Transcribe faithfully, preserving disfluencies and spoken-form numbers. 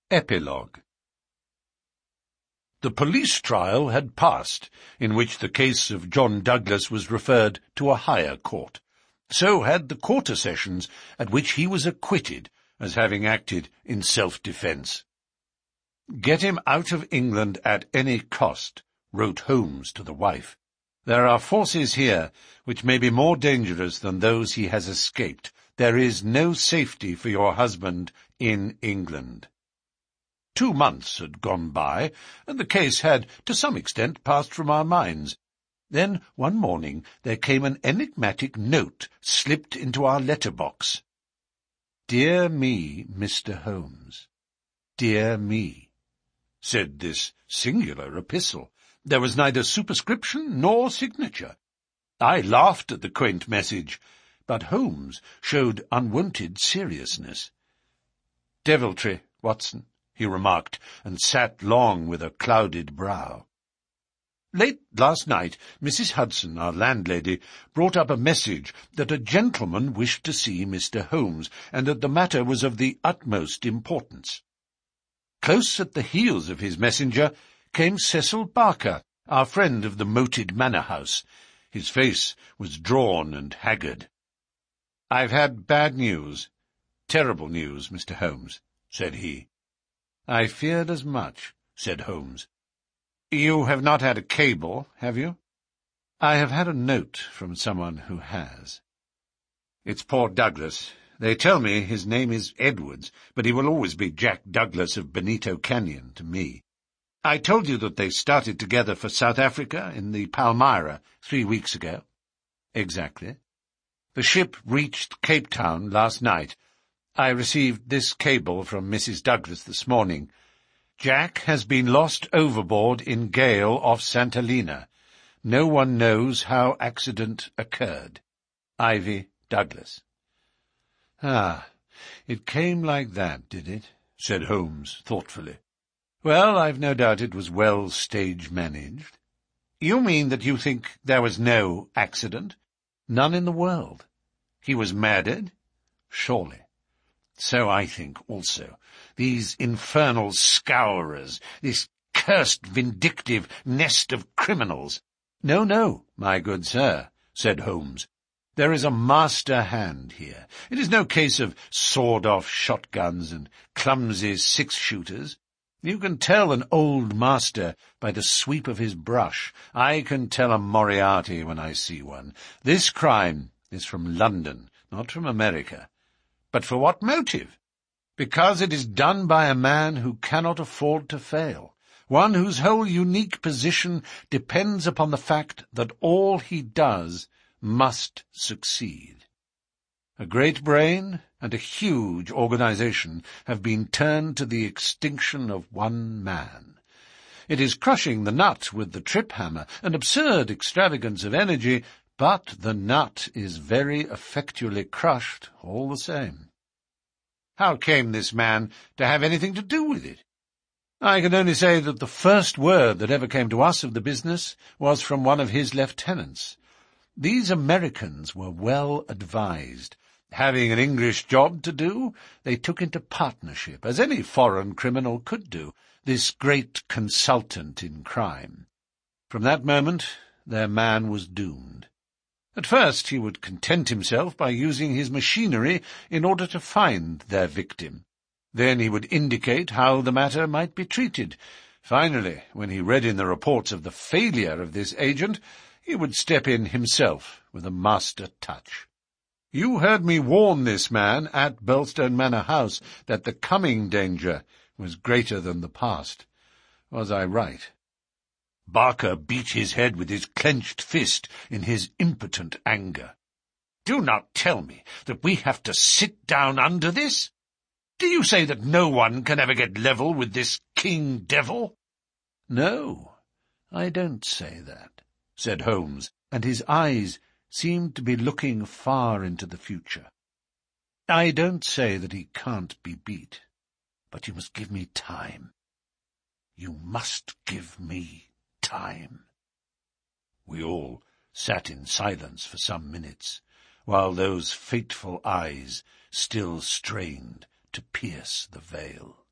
Epilogue. The police trial had passed, in which the case of John Douglas was referred to a higher court. So had the quarter sessions, at which he was acquitted as having acted in self-defence. "Get him out of England at any cost," wrote Holmes to the wife. "There are forces here which may be more dangerous than those he has escaped. There is no safety for your husband in England." Two months had gone by, and the case had, to some extent, passed from our minds. Then, one morning, there came an enigmatic note slipped into our letter-box. "Dear me, Mister Holmes, dear me," said this singular epistle. There was neither superscription nor signature. I laughed at the quaint message, but Holmes showed unwonted seriousness. "Deviltry, Watson," he remarked, and sat long with a clouded brow. Late last night, Missus Hudson, our landlady, brought up a message that a gentleman wished to see Mister Holmes, and that the matter was of the utmost importance. Close at the heels of his messenger came Cecil Barker, our friend of the moated manor-house. His face was drawn and haggard. "I've had bad news, terrible news, Mister Holmes," said he. "I feared as much," said Holmes. "You have not had a cable, have you?" "I have had a note from someone who has." "It's poor Douglas. They tell me his name is Edwards, but he will always be Jack Douglas of Benito Canyon to me. I told you that they started together for South Africa in the Palmyra three weeks ago." "Exactly." "The ship reached Cape Town last night. I received this cable from Missus Douglas this morning. Jack has been lost overboard in gale off Santa Lena. No one knows how accident occurred. Ivy Douglas." "Ah, it came like that, did it?" said Holmes thoughtfully. "Well, I've no doubt it was well stage-managed." "You mean that you think there was no accident?" "None in the world." "He was murdered?" "Surely." "So I think also. These infernal scourers, this cursed vindictive nest of criminals." "No, no, my good sir," said Holmes. "There is a master hand here. It is no case of sawed-off shotguns and clumsy six-shooters. You can tell an old master by the sweep of his brush. I can tell a Moriarty when I see one. This crime is from London, not from America. But for what motive? Because it is done by a man who cannot afford to fail, one whose whole unique position depends upon the fact that all he does must succeed. A great brain and a huge organization have been turned to the extinction of one man. It is crushing the nut with the trip-hammer, an absurd extravagance of energy, but the nut is very effectually crushed all the same. How came this man to have anything to do with it? I can only say that the first word that ever came to us of the business was from one of his lieutenants. These Americans were well advised. Having an English job to do, they took into partnership, as any foreign criminal could do, this great consultant in crime. From that moment, their man was doomed. At first he would content himself by using his machinery in order to find their victim. Then he would indicate how the matter might be treated. Finally, when he read in the reports of the failure of this agent, he would step in himself with a master touch. You heard me warn this man at Birlstone Manor House that the coming danger was greater than the past. Was I right?" Barker beat his head with his clenched fist in his impotent anger. "Do not tell me that we have to sit down under this? Do you say that no one can ever get level with this King Devil?" "No, I don't say that," said Holmes, and his eyes seemed to be looking far into the future. "I don't say that he can't be beat, but you must give me time. You must give me time." We all sat in silence for some minutes, while those fateful eyes still strained to pierce the veil.